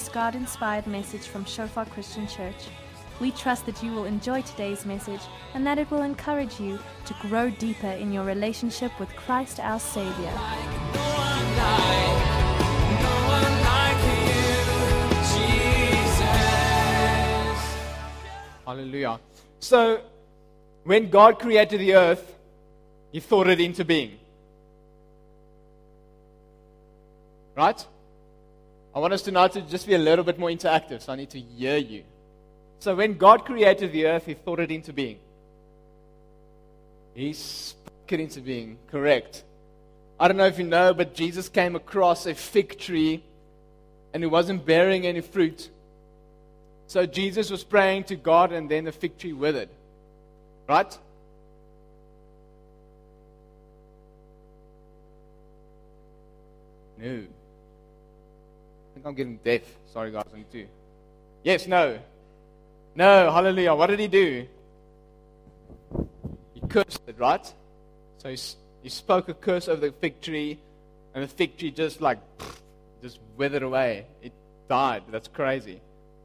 this God-inspired message from Shofar Christian Church. We trust that you will enjoy today's message and that it will encourage you to grow deeper in your relationship with Christ our Savior. Hallelujah. So, when God created the earth, He thought it into being. Right? I want us tonight to just be a little bit more interactive, so I need to hear you. So when God created the earth, He thought it into being. He spoke it into being. Correct. I don't know if you know, but Jesus came across a fig tree and it wasn't bearing any fruit. So Jesus was praying to God and then the fig tree withered. Right? No. I think I'm getting deaf. Sorry guys, I need to. Yes, no. No, hallelujah. What did He do? He cursed it, right? So he spoke a curse over the fig tree, and the fig tree just withered away. It died. That's crazy.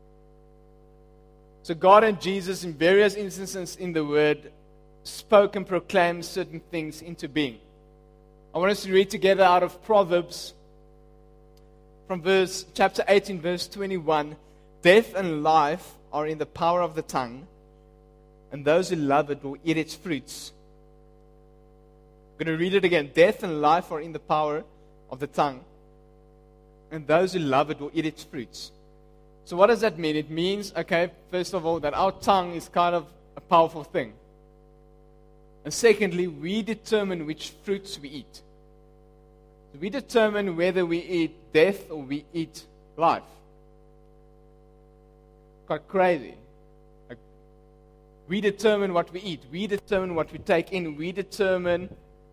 So God and Jesus, in various instances in the Word, spoke and proclaimed certain things into being. I want us to read together out of Proverbs, from chapter 18, verse 21. Death and life are in the power of the tongue, and those who love it will eat its fruits. I'm going to read it again. Death and life are in the power of the tongue, and those who love it will eat its fruits. So what does that mean? It means, okay, first of all, that our tongue is kind of a powerful thing. And secondly, we determine which fruits we eat. We determine whether we eat death or we eat life. Quite crazy. Like, we determine what we eat. We determine what we take in. We determine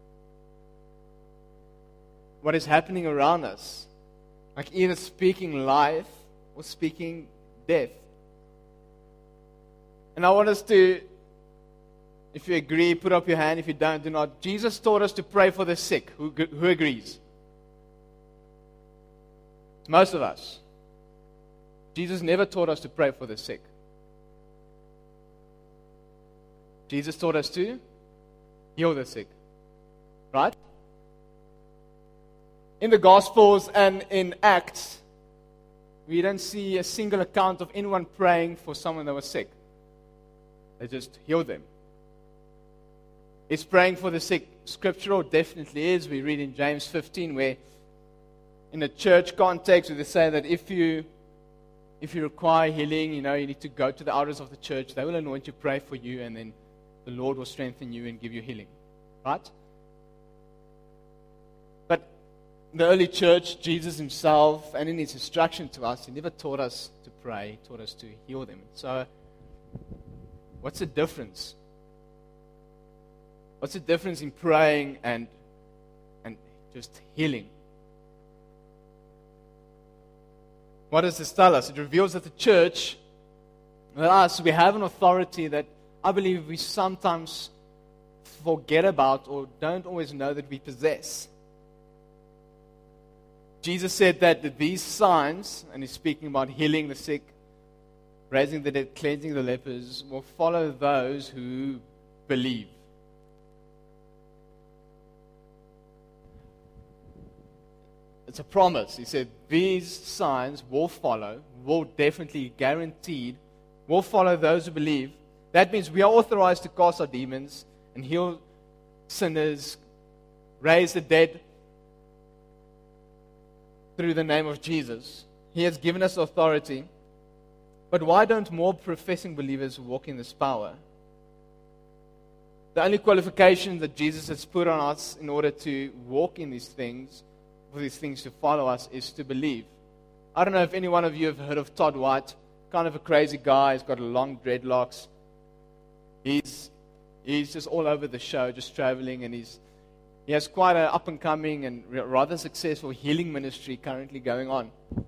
what is happening around us. Like either speaking life or speaking death. And I want us to, if you agree, put up your hand. If you don't, do not. Jesus taught us to pray for the sick. Who agrees? Most of us. Jesus never taught us to pray for the sick. Jesus taught us to heal the sick. Right? In the Gospels and in Acts, we don't see a single account of anyone praying for someone that was sick. They just healed them. Is praying for the sick scriptural? Definitely is. We read in James 15 where in a church context where they say that if you require healing, you need to go to the elders of the church. They will anoint you, pray for you, and then the Lord will strengthen you and give you healing. Right? But in the early church, Jesus Himself, and in His instruction to us, He never taught us to pray. He taught us to heal them. So, what's the difference? What's the difference in praying and just healing? What does this tell us? It reveals that the church, that us, we have an authority that I believe we sometimes forget about or don't always know that we possess. Jesus said that these signs, and He's speaking about healing the sick, raising the dead, cleansing the lepers, will follow those who believe. It's a promise. He said, these signs will follow, will definitely, guaranteed, will follow those who believe. That means we are authorized to cast out demons and heal sinners, raise the dead through the name of Jesus. He has given us authority. But why don't more professing believers walk in this power? The only qualification that Jesus has put on us in order to walk in these things, for these things to follow us, is to believe. I don't know if any one of you have heard of Todd White. Kind of a crazy guy. He's got long dreadlocks. He's just all over the show, just traveling, and he has quite an up-and-coming and rather successful healing ministry currently going on.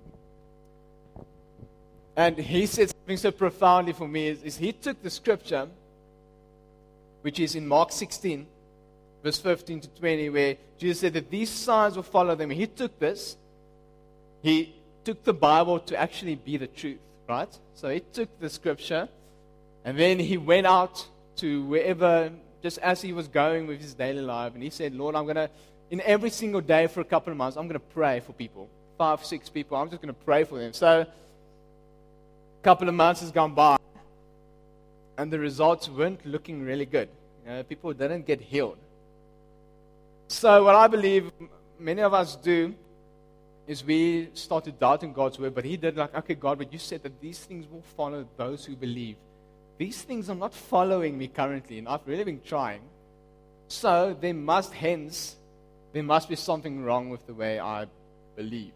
And he said something so profoundly for me, is he took the scripture, which is in Mark 16, verse 15 to 20, where Jesus said that these signs will follow them. He took this, he took the Bible to actually be the truth, right? So he took the scripture, and then he went out to wherever, just as he was going with his daily life, and he said, Lord, I'm going to, in every single day for a couple of months, I'm going to pray for people, 5, 6 people. I'm just going to pray for them. So a couple of months has gone by, and the results weren't looking really good. People didn't get healed. So what I believe many of us do is we started doubting God's word, but he did like, okay, God, but you said that these things will follow those who believe. These things are not following me currently, and I've really been trying. So there must be something wrong with the way I believe.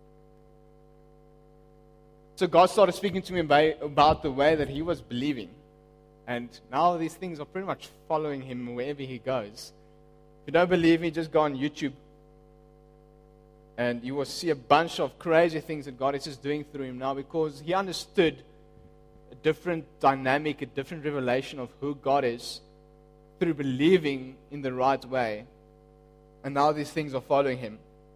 So God started speaking to me about the way that he was believing. And now these things are pretty much following him wherever he goes. If you don't believe me, just go on YouTube. And you will see a bunch of crazy things that God is just doing through him now, because he understood a different dynamic, a different revelation of who God is through believing in the right way. And now these things are following him.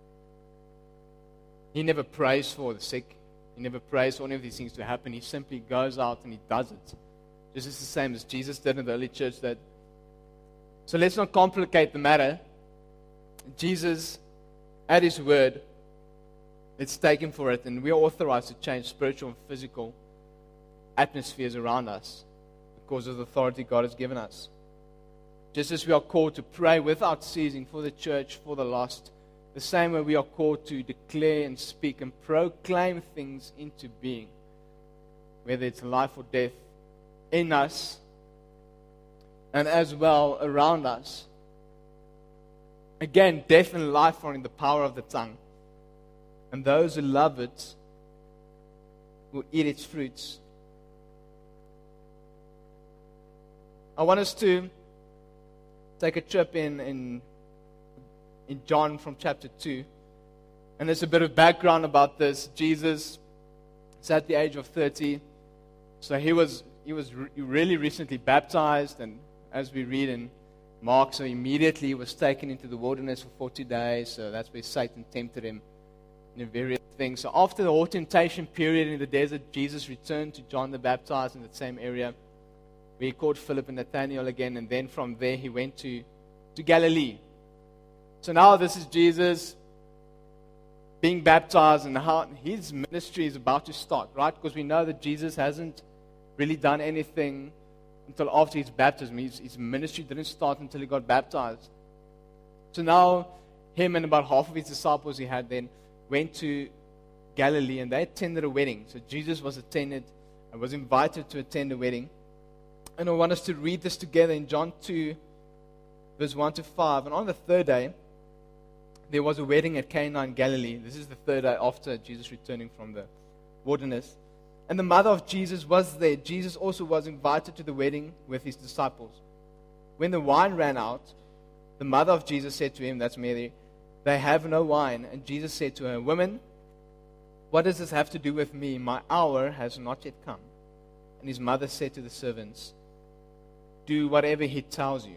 He never prays for the sick. He never prays for any of these things to happen. He simply goes out and he does it. Just as the same as Jesus did in the early church. So let's not complicate the matter. Jesus, at his word, let's take him for it. And we are authorized to change spiritual and physical atmospheres around us because of the authority God has given us. Just as we are called to pray without ceasing for the church, for the lost, the same way we are called to declare and speak and proclaim things into being, whether it's life or death, in us and as well around us. Again, death and life are in the power of the tongue, and those who love it will eat its fruits. I want us to take a trip in John from chapter 2. And there's a bit of background about this. Jesus is at the age of 30. So he was really recently baptized. And as we read in Mark, so immediately he was taken into the wilderness for 40 days. So that's where Satan tempted him in various things. So after the whole temptation period in the desert, Jesus returned to John the Baptizer in the same area. We called Philip and Nathanael again, and then from there he went to Galilee. So now this is Jesus being baptized, and how his ministry is about to start, right? Because we know that Jesus hasn't really done anything until after his baptism. His ministry didn't start until he got baptized. So now him and about half of his disciples he had then went to Galilee, and they attended a wedding. So Jesus was invited to attend a wedding. And I want us to read this together in John 2, verse 1 to 5. And on the third day, there was a wedding at Cana in Galilee. This is the third day after Jesus returning from the wilderness. And the mother of Jesus was there. Jesus also was invited to the wedding with his disciples. When the wine ran out, the mother of Jesus said to him, that's Mary, they have no wine. And Jesus said to her, woman, what does this have to do with me? My hour has not yet come. And his mother said to the servants, do whatever he tells you.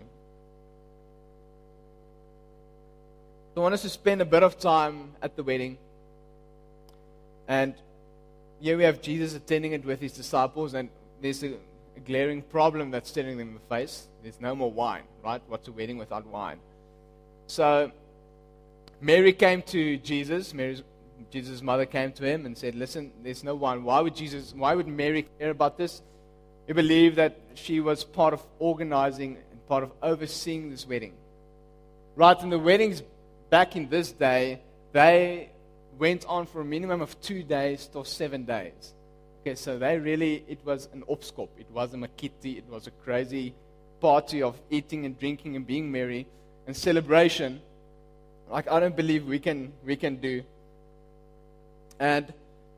So I want us to spend a bit of time at the wedding. And here we have Jesus attending it with his disciples, and there's a glaring problem that's staring them in the face. There's no more wine, right? What's a wedding without wine? So Mary came to Jesus. Jesus' mother came to him and said, listen, there's no wine. Why would Mary care about this? We believe that she was part of organizing and part of overseeing this wedding. Right, and the weddings back in this day, they went on for a minimum of 2 days till 7 days. Okay, so it was an opskop. It was a makiti. It was a crazy party of eating and drinking and being merry and celebration. Like I don't believe we can do. And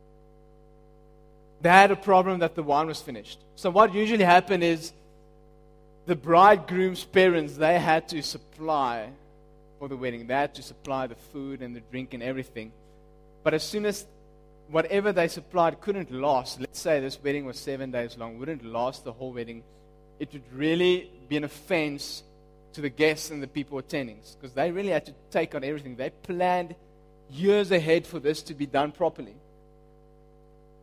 they had a problem that the wine was finished. So what usually happened is the bridegroom's parents, they had to supply for the wedding. They had to supply the food and the drink and everything. But as soon as whatever they supplied couldn't last, let's say this wedding was 7 days long, wouldn't last the whole wedding, it would really be an offense to the guests and the people attending. Because they really had to take on everything. They planned years ahead for this to be done properly.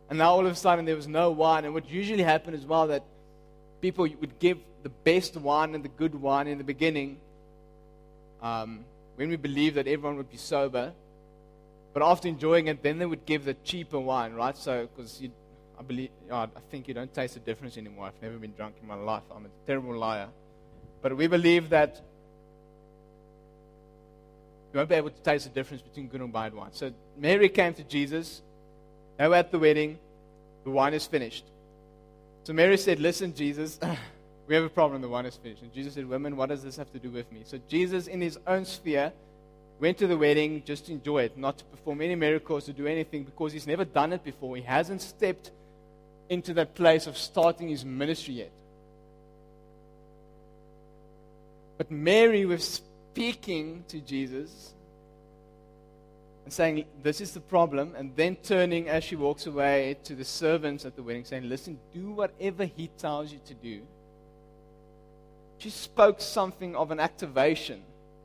And now all of a sudden there was no wine. And what usually happened as well, that people would give the best wine and the good wine in the beginning, when we believed that everyone would be sober. But after enjoying it, then they would give the cheaper wine, right? So, because I think you don't taste the difference anymore. I've never been drunk in my life. I'm a terrible liar. But we believe that you won't be able to taste the difference between good and bad wine. So Mary came to Jesus. They were at the wedding. The wine is finished. So Mary said, listen, Jesus, we have a problem. The wine is finished. And Jesus said, women, what does this have to do with me? So Jesus, in his own sphere, went to the wedding just to enjoy it, not to perform any miracles, to do anything, because he's never done it before. He hasn't stepped into that place of starting his ministry yet. But Mary was speaking to Jesus and saying, this is the problem, and then turning as she walks away to the servants at the wedding, saying, listen, do whatever he tells you to do. She spoke something of an activation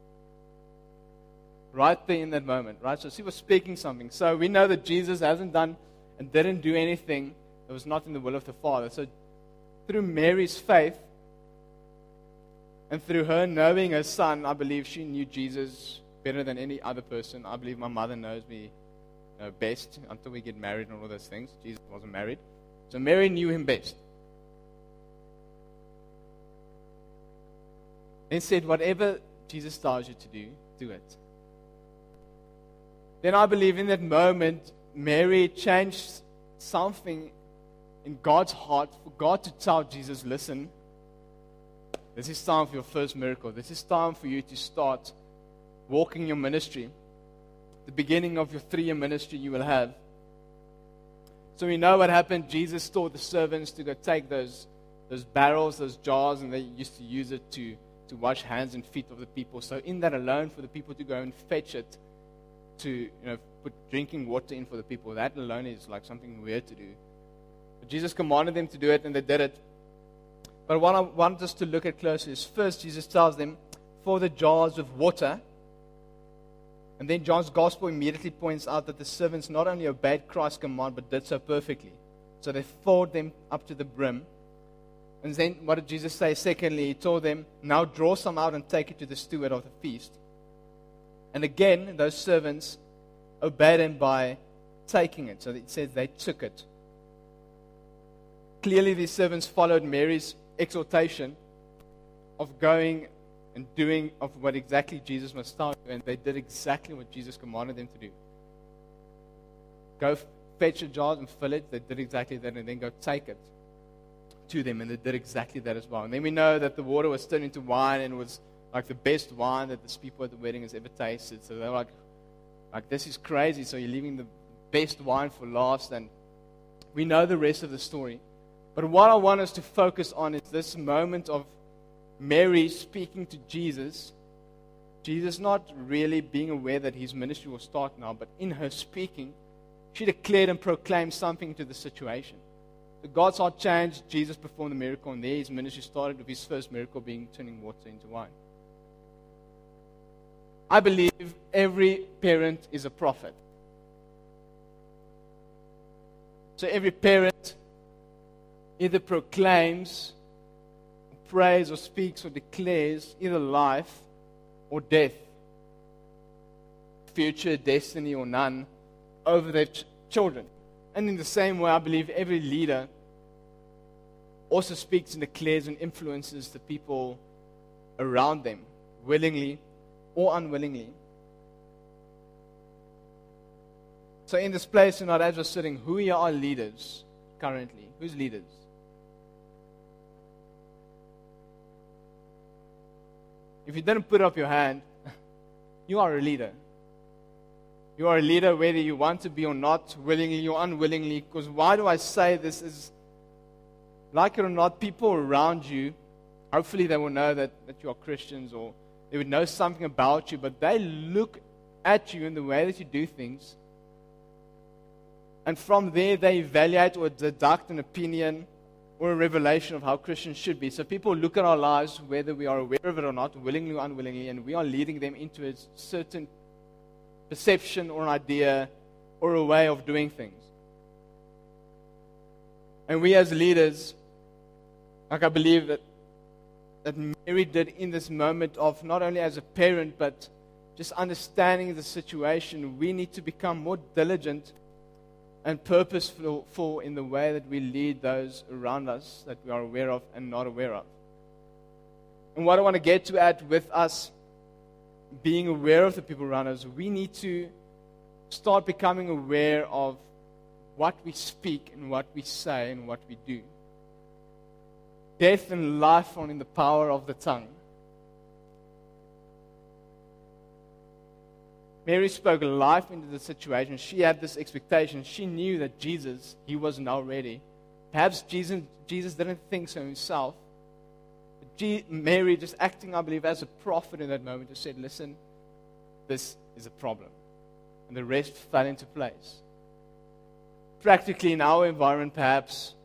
right there in that moment, right? So she was speaking something. So we know that Jesus hasn't done and didn't do anything that was not in the will of the Father. So through Mary's faith and through her knowing her son, I believe she knew Jesus better than any other person. I believe my mother knows me best until we get married and all those things. Jesus wasn't married. So Mary knew him best. And said, whatever Jesus tells you to do, do it. Then I believe in that moment, Mary changed something in God's heart for God to tell Jesus, listen, this is time for your first miracle. This is time for you to start walking your ministry. The beginning of your 3-year ministry you will have. So we know what happened. Jesus taught the servants to go take those barrels, those jars, and they used to use it to wash hands and feet of the people. So in that alone, for the people to go and fetch it, to put drinking water in for the people, that alone is like something weird to do. But Jesus commanded them to do it, and they did it. But what I want us to look at closely is, first Jesus tells them for the jars of water, and then John's gospel immediately points out that the servants not only obeyed Christ's command, but did so perfectly. So they filled them up to the brim. And then what did Jesus say? Secondly, he told them, now draw some out and take it to the steward of the feast. And again, those servants obeyed him by taking it. So it says they took it. Clearly, these servants followed Mary's exhortation of going and doing of what exactly Jesus must tell you. And they did exactly what Jesus commanded them to do. Go fetch a jar and fill it. They did exactly that. And then go take it to them. And they did exactly that as well. And then we know that the water was turned into wine and was like the best wine that these people at the wedding has ever tasted. So they're like, this is crazy. So you're leaving the best wine for last. And we know the rest of the story. But what I want us to focus on is this moment of Mary speaking to Jesus. Jesus not really being aware that his ministry will start now, but in her speaking, she declared and proclaimed something to the situation. So God's heart changed. Jesus performed the miracle, and there his ministry started with his first miracle being turning water into wine. I believe every parent is a prophet. So every parent either proclaims, prays, or speaks, or declares either life or death, future, destiny, or none over their children. And in the same way, I believe every leader also speaks and declares and influences the people around them, willingly or unwillingly. So in this place tonight, as we're sitting, who are our leaders currently? Who's leaders? If you didn't put up your hand, you are a leader. You are a leader whether you want to be or not, willingly or unwillingly. Because why do I say this is, like it or not, people around you, hopefully they will know that you are Christians, or they would know something about you, but they look at you in the way that you do things. And from there they evaluate or deduct an opinion or a revelation of how Christians should be. So people look at our lives, whether we are aware of it or not, willingly or unwillingly, and we are leading them into a certain perception or an idea or a way of doing things. And we as leaders, like I believe that Mary did in this moment of not only as a parent, but just understanding the situation, we need to become more diligent and purposeful in the way that we lead those around us that we are aware of and not aware of. And what I want to get to at with us being aware of the people around us, we need to start becoming aware of what we speak and what we say and what we do. Death and life are in the power of the tongue. Mary spoke life into the situation. She had this expectation. She knew that Jesus, he was now ready. Perhaps Jesus didn't think so himself. But Mary, just acting, I believe, as a prophet in that moment, just said, listen, this is a problem. And the rest fell into place. Practically in our environment, perhaps,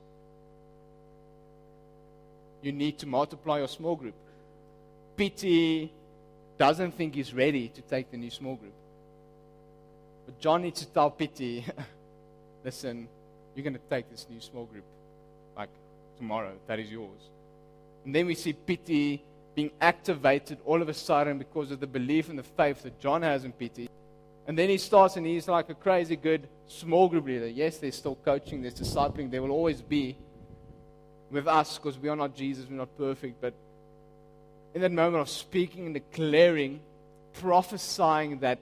you need to multiply your small group. Pity doesn't think he's ready to take the new small group. But John needs to tell Pity, listen, you're going to take this new small group. Like tomorrow, that is yours. And then we see Pity being activated all of a sudden because of the belief and the faith that John has in Pity. And then he starts and he's like a crazy good small group leader. Yes, there's still coaching, there's discipling, there will always be with us because we are not Jesus, we're not perfect. But in that moment of speaking and declaring, prophesying that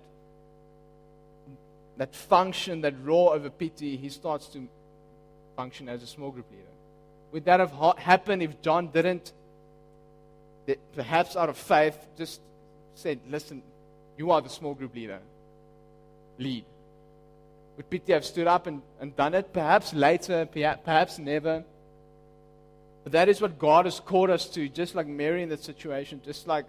function, that roar over Pity, he starts to function as a small group leader. Would that have happened if John didn't, perhaps out of faith, just said, listen, you are the small group leader. Lead. Would Pity have stood up and done it? Perhaps later, perhaps never. But that is what God has called us to, just like Mary in that situation, just like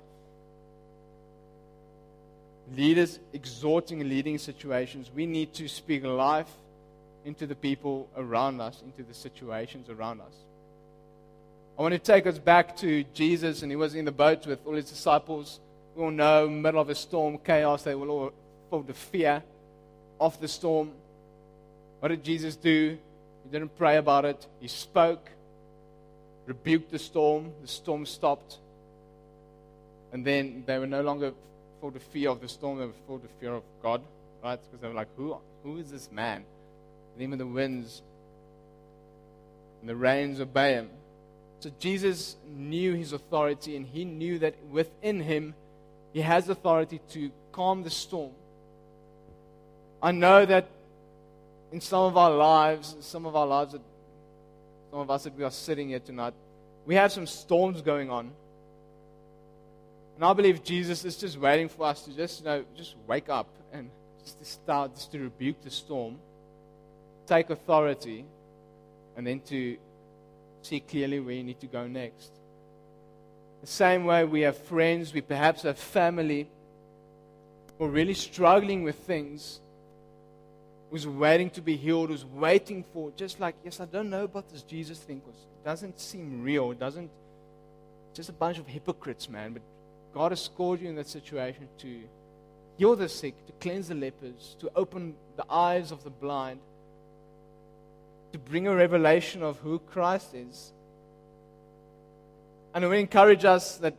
leaders exhorting and leading situations. We need to speak life into the people around us, into the situations around us. I want to take us back to Jesus, and he was in the boat with all his disciples. We all know, middle of a storm, chaos, they were all full of fear of the storm. What did Jesus do? He didn't pray about it. He spoke, rebuked the storm stopped, and then they were no longer full of fear of the storm, they were full of fear of God, right? Because they were like, who is this man? And even the winds and the rains obey him. So Jesus knew his authority, and he knew that within him, he has authority to calm the storm. I know that in some of us that we are sitting here tonight, we have some storms going on. And I believe Jesus is just waiting for us to just wake up and just to rebuke the storm, take authority, and then to see clearly where you need to go next. The same way we have friends, we perhaps have family who are really struggling with things, who's waiting to be healed, who's waiting for, just like, yes, I don't know about this Jesus thing because it doesn't seem real. It's just a bunch of hypocrites, man. But God has called you in that situation to heal the sick, to cleanse the lepers, to open the eyes of the blind, to bring a revelation of who Christ is. And we encourage us that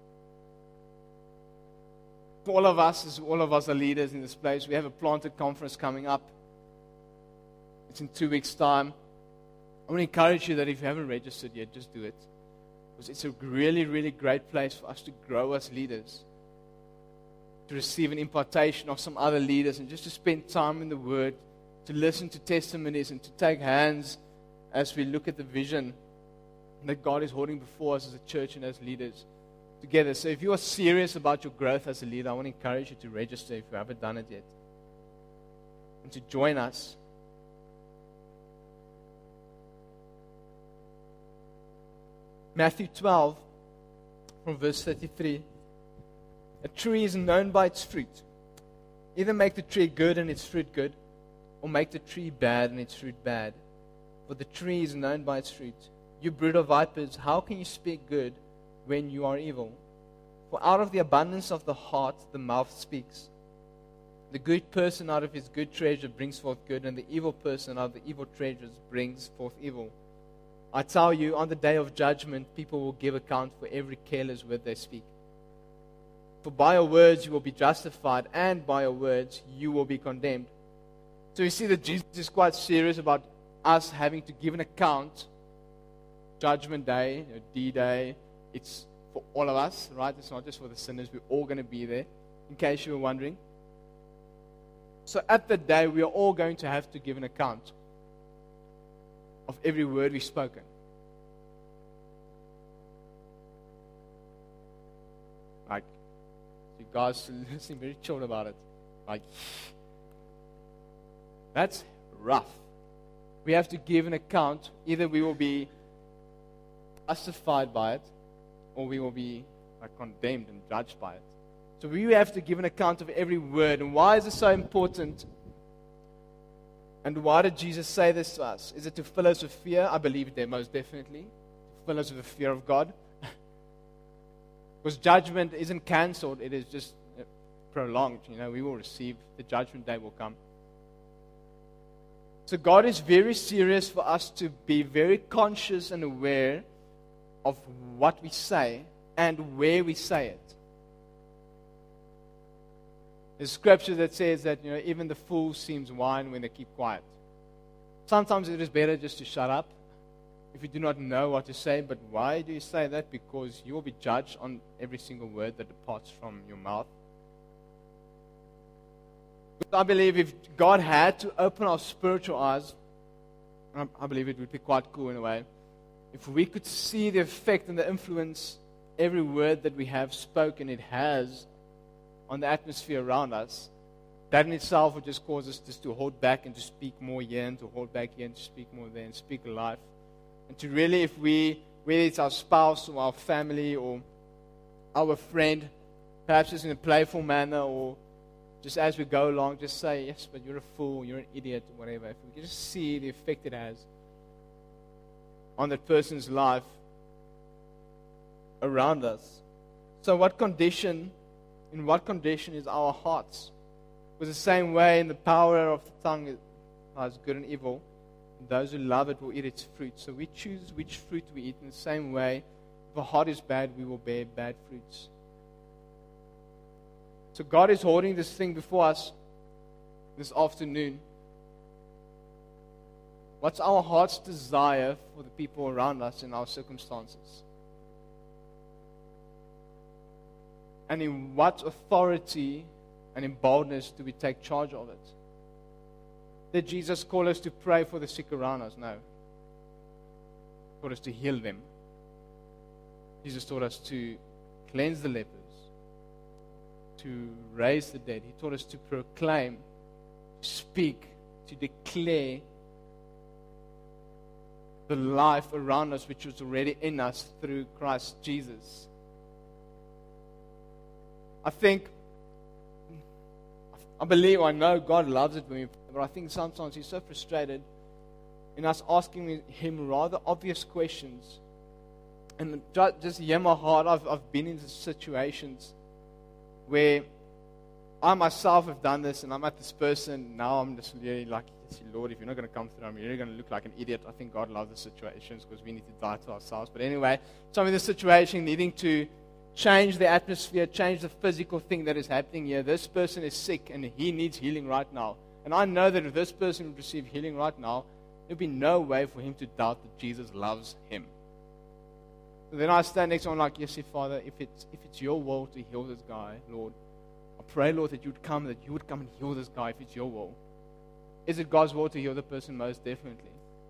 all of us are leaders in this place. We have a planted conference coming up. It's in 2 weeks' time. I want to encourage you that if you haven't registered yet, just do it. Because it's a really, really great place for us to grow as leaders, to receive an impartation of some other leaders, and just to spend time in the Word, to listen to testimonies, and to take hands as we look at the vision that God is holding before us as a church and as leaders together. So if you are serious about your growth as a leader, I want to encourage you to register if you haven't done it yet, and to join us. Matthew 12, from verse 33. A tree is known by its fruit. Either make the tree good and its fruit good, or make the tree bad and its fruit bad. For the tree is known by its fruit. You brood of vipers, how can you speak good when you are evil? For out of the abundance of the heart the mouth speaks. The good person out of his good treasure brings forth good, and the evil person out of the evil treasures brings forth evil. I tell you, on the day of judgment, people will give account for every careless word they speak. For by your words you will be justified, and by your words you will be condemned. So you see that Jesus is quite serious about us having to give an account. Judgment Day, D-Day, it's for all of us, right? It's not just for the sinners. We're all going to be there, in case you were wondering. So at that day, we are all going to have to give an account of every word we've spoken. Like, you guys seem very chill about it. Like, that's rough. We have to give an account. Either we will be justified by it, or we will be condemned and judged by it. So we have to give an account of every word. And why is it so important? And why did Jesus say this to us? Is it to fill us with fear? I believe that most definitely. To fill us with the fear of God. Because judgment isn't cancelled. It is just prolonged. We will receive. The judgment day will come. So God is very serious for us to be very conscious and aware of what we say and where we say it. There's scripture that says that even the fool seems wise when they keep quiet. Sometimes it is better just to shut up if you do not know what to say. But why do you say that? Because you will be judged on every single word that departs from your mouth. But I believe if God had to open our spiritual eyes, I believe it would be quite cool in a way. If we could see the effect and the influence every word that we have spoken it has on the atmosphere around us, that in itself would just cause us just to hold back and to speak more here and to hold back here and to speak more there and speak life. And to really, whether it's our spouse or our family or our friend, perhaps just in a playful manner or just as we go along, just say, yes, but you're a fool, you're an idiot, or whatever. If we can just see the effect it has on that person's life around us. So in what condition is our hearts? Because the same way in the power of the tongue is good and evil, and those who love it will eat its fruit. So we choose which fruit we eat in the same way. If our heart is bad, we will bear bad fruits. So God is holding this thing before us this afternoon. What's our heart's desire for the people around us in our circumstances? And in what authority and in boldness do we take charge of it? Did Jesus call us to pray for the sick around us? No. He taught us to heal them. Jesus taught us to cleanse the lepers, to raise the dead. He taught us to proclaim, to speak, to declare the life around us which was already in us through Christ Jesus. I know God loves it when we pray, but I think sometimes He's so frustrated in us asking Him rather obvious questions. And just hear my heart, I've been in situations where I myself have done this, and I'm at this person, now I'm just really like, Lord, if you're not going to come through, I'm really going to look like an idiot. I think God loves the situations because we need to die to ourselves. But anyway, so I'm in this situation needing to change the atmosphere, change the physical thing that is happening here. This person is sick and he needs healing right now. And I know that if this person would receive healing right now, there'd be no way for him to doubt that Jesus loves him. So then I stand next to him like, yes, Father, if it's your will to heal this guy, Lord, I pray, Lord, that you would come and heal this guy if it's your will. Is it God's will to heal the person? Most definitely.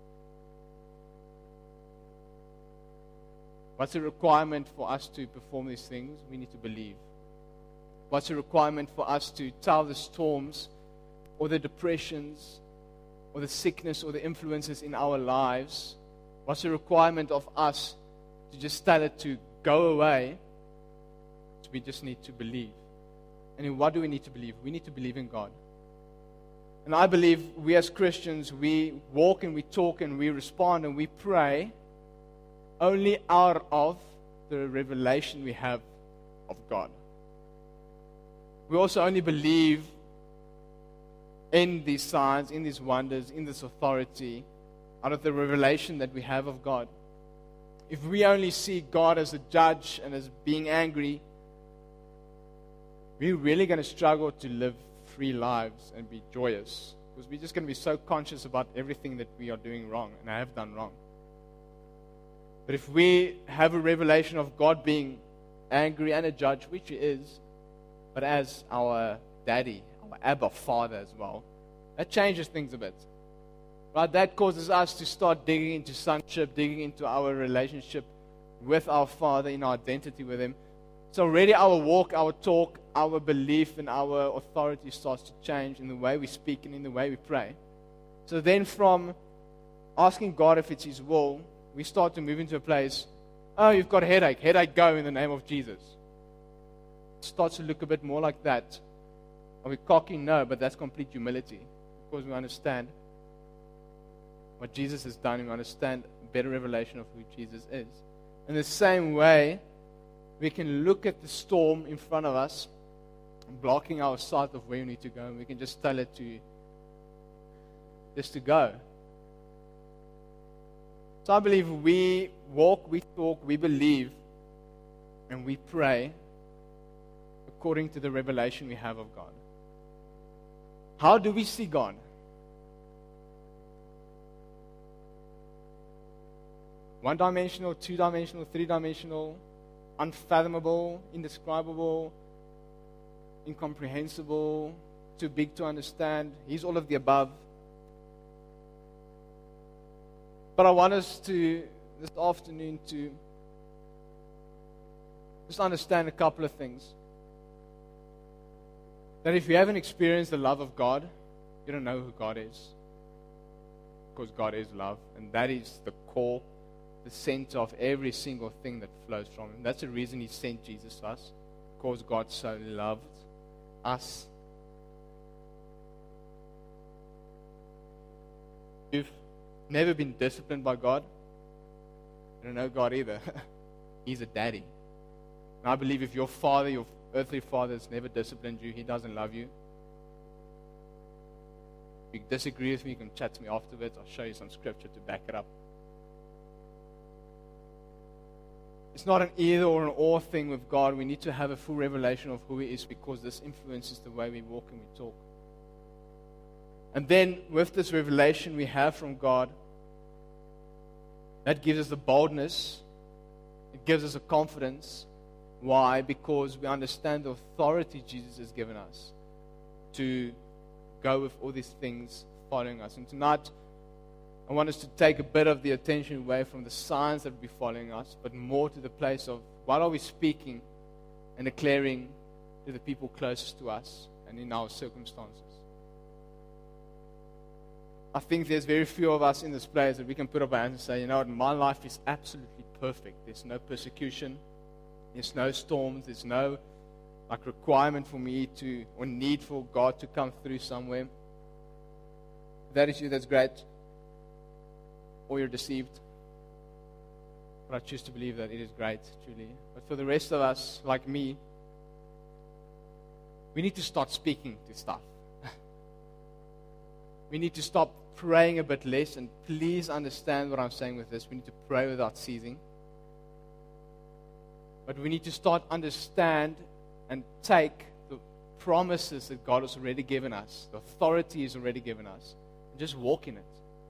What's the requirement for us to perform these things? We need to believe. What's the requirement for us to tell the storms or the depressions or the sickness or the influences in our lives? What's the requirement of us to just tell it to go away? So we just need to believe. And in what do we need to believe? We need to believe in God. And I believe we as Christians, we walk and we talk and we respond and we pray only out of the revelation we have of God. We also only believe in these signs, in these wonders, in this authority out of the revelation that we have of God. If we only see God as a judge and as being angry, we're really going to struggle to live free lives and be joyous, because we're just going to be so conscious about everything that we are doing wrong and have done wrong. But if we have a revelation of God being angry and a judge, which He is, but as our daddy, our Abba Father as well, that changes things a bit. Right? That causes us to start digging into sonship, digging into our relationship with our Father, in our identity with Him. So already our walk, our talk, our belief and our authority starts to change in the way we speak and in the way we pray. So then from asking God if it's His will, we start to move into a place, oh, you've got a headache. Headache, go in the name of Jesus. It starts to look a bit more like that. Are we cocky? No, but that's complete humility. Because we understand what Jesus has done, and we understand a better revelation of who Jesus is. In the same way, we can look at the storm in front of us, blocking our sight of where we need to go, and we can just tell it to go. So I believe we walk, we talk, we believe, and we pray according to the revelation we have of God. How do we see God? One-dimensional, two-dimensional, three-dimensional, unfathomable, indescribable, incomprehensible, too big to understand. He's all of the above. But I want us to, this afternoon, to just understand a couple of things. That if you haven't experienced the love of God, you don't know who God is. Because God is love, and that is the core, the center of every single thing that flows from Him. That's the reason He sent Jesus to us, because God so loved us. You've never been disciplined by God, you don't know God either. He's a daddy. And I believe if your father, your earthly father, has never disciplined you, He doesn't love you. If you disagree with me, you can chat to me afterwards. I'll show you some scripture to back it up. It's not an either or an or thing with God. We need to have a full revelation of who He is, because this influences the way we walk and we talk. And then with this revelation we have from God, that gives us the boldness. It gives us a confidence. Why? Because we understand the authority Jesus has given us to go with all these things following us. And tonight, I want us to take a bit of the attention away from the signs that will be following us, but more to the place of what are we speaking and declaring to the people closest to us and in our circumstances. I think there's very few of us in this place that we can put up our hands and say, you know what, my life is absolutely perfect. There's no persecution. There's no storms. There's no requirement for me to, or need for God to come through somewhere. If that is you, that's great. Or you're deceived. But I choose to believe that it is great, truly. But for the rest of us, like me, we need to start speaking to stuff. We need to stop praying a bit less, and please understand what I'm saying with this. We need to pray without ceasing. But we need to start understand and take the promises that God has already given us, the authority He's already given us, and just walk in it.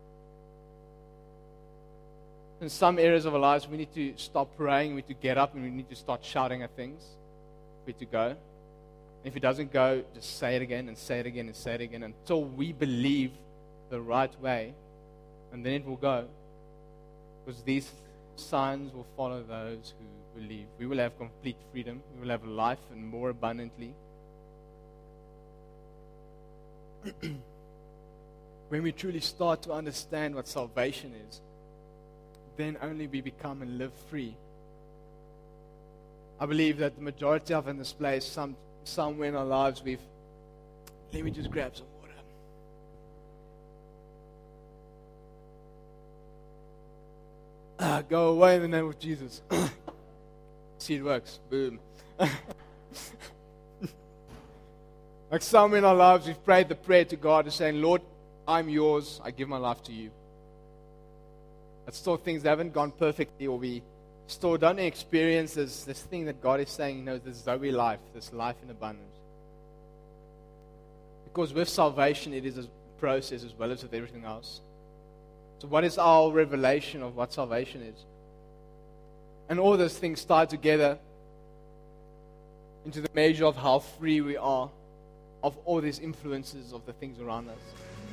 In some areas of our lives, we need to stop praying, we need to get up, and we need to start shouting at things for it to go. And if it doesn't go, just say it again and say it again and say it again until we believe the right way, and then it will go. Because these signs will follow those who believe. We will have complete freedom. We will have life and more abundantly. When we truly start to understand what salvation is, then only we become and live free. I believe that the majority of in this place, somewhere in our lives, let me just grab some water. Go away in the name of Jesus. See, it works. Boom. Like somewhere in our lives, we've prayed the prayer to God and saying, Lord, I'm yours. I give my life to you. But still things that haven't gone perfectly, or we still don't experience this thing that God is saying, this Zoe life, this life in abundance. Because with salvation, it is a process as well as with everything else. So what is our revelation of what salvation is? And all those things tied together into the measure of how free we are of all these influences of the things around us.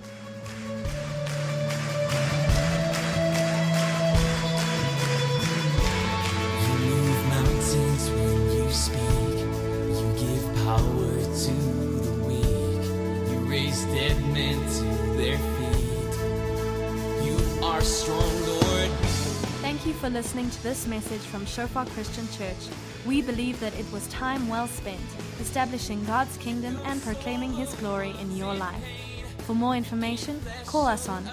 You move mountains when you speak. You give power to the weak. You raise dead men to their feet. You are strong, Lord. Thank you for listening to this message from Shofar Christian Church. We believe that it was time well spent establishing God's kingdom and proclaiming His glory in your life. For more information, call us on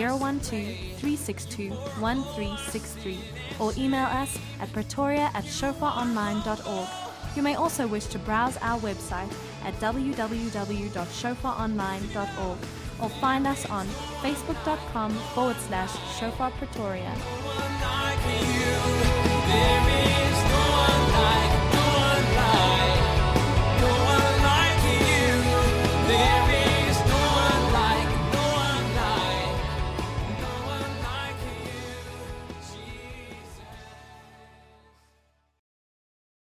012-362-1363 or email us at pretoria@shofaronline.org. You may also wish to browse our website at www.shofaronline.org or find us on facebook.com/Shofar Pretoria. There is no one like you.